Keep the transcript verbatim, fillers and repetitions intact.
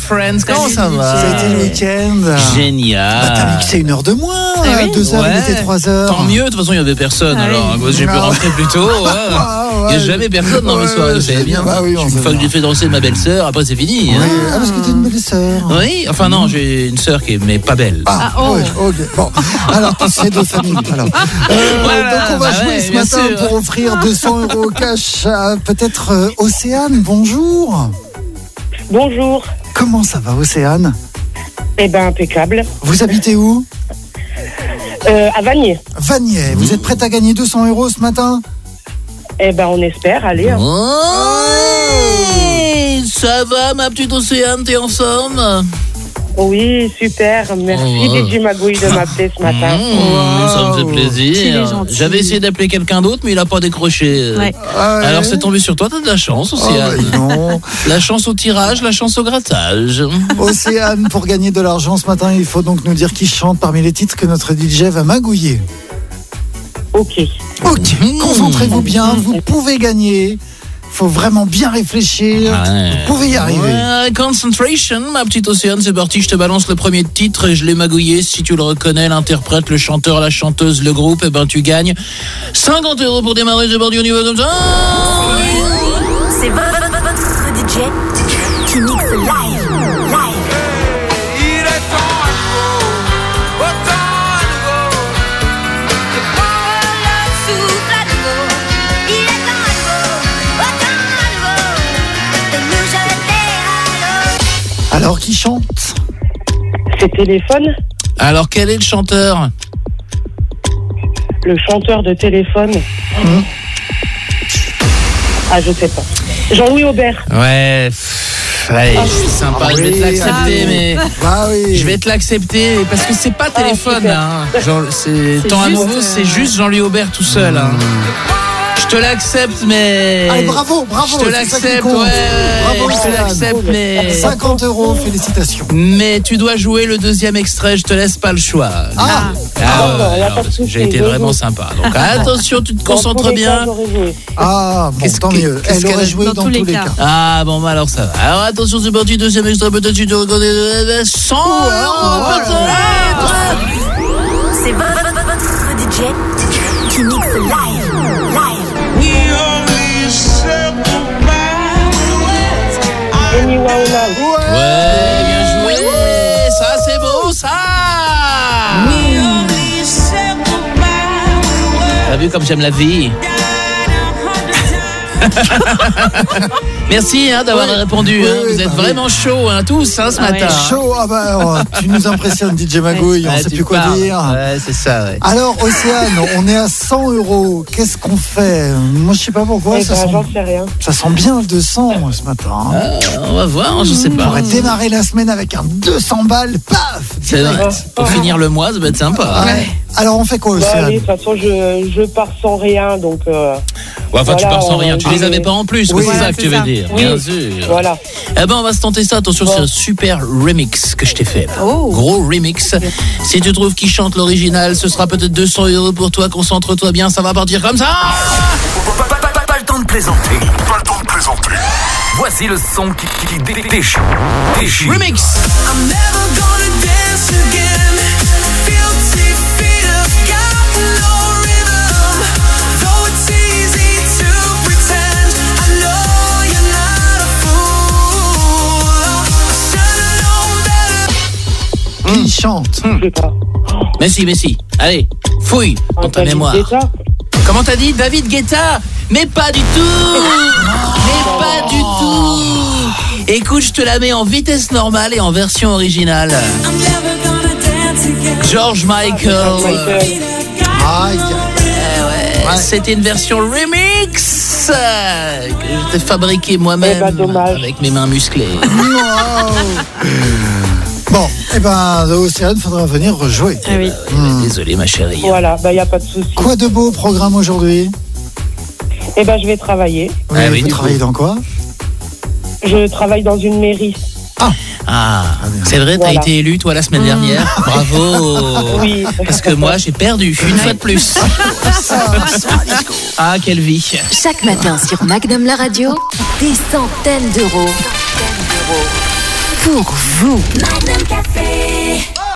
friends, comment Salut, ça va? D J. C'était le week-end. Génial. Bah, t'as mixé une heure de moins. Ah oui Deux heures, Ouais. il était trois heures. Tant mieux, de toute façon il n'y avait personne, Ah alors oui. j'ai pu Ah. rentrer plus tôt. Ouais. Ah, ouais. Il n'y a jamais personne dans le Ouais, soir, vous savez c'est bien. bien. Bah oui, on Une sait fois que bien. j'ai fait danser ma belle-sœur, après c'est fini. Oui. Hein. Ah, parce que t'es une belle sœur. Oui, enfin non, j'ai une sœur qui est mais pas belle. Ah, Ah, oh. ouais, ok. Bon, alors, c'est deux familles. Alors. Euh, Voilà, donc, on va bah jouer ouais, ce bien matin sûr. pour offrir deux cents euros cash à peut-être euh, Océane. Bonjour. Bonjour. Comment ça va, Océane? Eh ben impeccable. Vous habitez où? Euh, à Vanier. Vanier. Vous êtes prête à gagner deux cents euros ce matin? Eh ben on espère, allez. hein. Ouais, ça va ma petite Océane, t'es en forme? Oui, super. Merci Oh, ouais. D J Magouille de m'appeler ce matin. Mmh, ça me fait Qu'il est plaisir. gentil. J'avais essayé d'appeler quelqu'un d'autre, mais il n'a pas décroché. Ouais. Ah ouais. Alors c'est tombé sur toi, t'as de la chance, Oh, Océane. bah, non. La chance au tirage, la chance au grattage. Océane, pour gagner de l'argent ce matin, il faut donc nous dire qui chante parmi les titres que notre D J va magouiller. Ok. Ok, Mmh. concentrez-vous bien, vous pouvez gagner. Faut vraiment bien réfléchir. Ouais. Vous pouvez y arriver. Ouais, concentration, ma petite Océane, c'est parti, je te balance le premier titre et je l'ai magouillé. Si tu le reconnais, l'interprète, le chanteur, la chanteuse, le groupe, eh ben tu gagnes cinquante euros pour démarrer, c'est parti, on y va comme ça. C'est votre, votre, votre D J qui mixe live. Live. Il est temps à nouveau, autant à nouveau. Le souffle à nouveau. Il est temps à nouveau. Autant à nouveau. De nous jeter à l'eau. Alors, qui chante? C'est Téléphone. Alors, quel est le chanteur? Le chanteur de Téléphone. Ah, je sais pas. Jean-Louis Aubert. Ouais, pff, allez, je suis sympa, je vais te oui, l'accepter, ah, mais... Bah oui. Je vais te l'accepter parce que c'est pas téléphone, super. hein. Genre, c'est C'est tant à juste, nouveau, euh, c'est juste Jean-Louis Aubert tout seul. Hein. Je te l'accepte, mais. Allez, bravo, bravo. Je te c'est ça qui l'accepte, compte. ouais. Bravo, je te Océane. l'accepte, mais. cinquante euros, félicitations. Mais tu dois jouer le deuxième extrait, je te laisse pas le choix. Ah, Ah, Ah, ouais, bah, y a alors, pas de parce que j'ai souci, été je vraiment joue. sympa. Donc attention, tu te Dans concentres tous les bien. cas, j'aurais joué. ah bon, Qu'est-ce tant que- mieux. qu'est-ce Elle qu'elle aurait a- joué dans, tous les cas. Ah bon, bah alors ça va. Alors attention, c'est parti, deuxième extrait, peut-être tu te reconnais cent euros, peut-être. C'est votre, votre, votre D J qui mixe live. Live. We only circle back. Amy Winehouse. Ouais, bien joué. Ça, c'est beau, ça. We only circle back. T'as vu comme j'aime la vie? Merci hein, d'avoir Oui. répondu. Oui, hein. oui, Vous êtes bah oui. vraiment chaud, hein, tous, hein, ce Ah ouais. matin. Chaud, ah bah, oh, tu nous impressionnes, D J Magouille, on Ouais, sait tu plus quoi parles. dire. Ouais, c'est ça, ouais. Alors, Océane, on est à cent euros. Qu'est-ce qu'on fait? Moi, je sais pas pourquoi. Eh ça, ben, sent, j'en sais rien. ça sent bien le deux cents moi, ce matin. hein. Ah, on va voir, je sais On pas. aurait démarré la semaine avec un deux cents balles, paf! C'est vrai. direct. Pour finir le mois, ça va être sympa. Ouais. Alors, on fait quoi, Bah, Océane? allez, de toute façon, je, je pars sans rien, donc euh, Ouais, enfin, tu Voilà, pars sans on- rien. Tu ah, les avais mais- pas en plus, Oui, c'est ça ouais, que c'est tu veux ça. dire. Oui. Bien sûr. voilà. Eh ben, on va se tenter ça. Attention, Bon. c'est un super remix que je t'ai fait. là. Oh. Gros remix. Si tu trouves qui chante l'original, ce sera peut-être deux cents euros pour toi. Concentre-toi bien, ça va partir comme ça. Pas, pas- pas- pas le temps de plaisanter. Pas le temps de plaisanter. Voici le son qui, qui, qui dé- déchire. Déchire. Remix. I'm never gonna dance again. Guilty feet have got no rhythm. Though it's easy to pretend, I know you're not a fool. I should've known better. Qui chante? Je sais pas. Mais si, mais si. Allez, fouille dans ta David mémoire. Guetta. Comment t'as dit, David Guetta? Mais pas du tout. Mais pas du tout. Écoute, je te la mets en vitesse normale et en version originale. I'm never gonna dance again. George Michael. Michael. Aïe. Eh ouais, c'était une version remix euh, que je t'ai fabriquée moi-même Eh ben, dommage. avec mes mains musclées. Wow. Bon, eh ben, Océane, faudra venir rejouer. Ah oui. Désolé ma chérie. Voilà, bah il n'y a pas de souci. Quoi de beau au programme aujourd'hui? Eh ben je vais travailler. Oui, Ah oui, vous du travaillez coup. dans quoi? Je travaille dans une mairie. Ah, c'est vrai, t'as Voilà. été élu toi la semaine dernière. Bravo. Oui. Parce que moi j'ai perdu une fois de plus. Ah, quelle vie. Chaque matin sur Magnum la radio, des centaines d'euros pour vous. Magnum Café.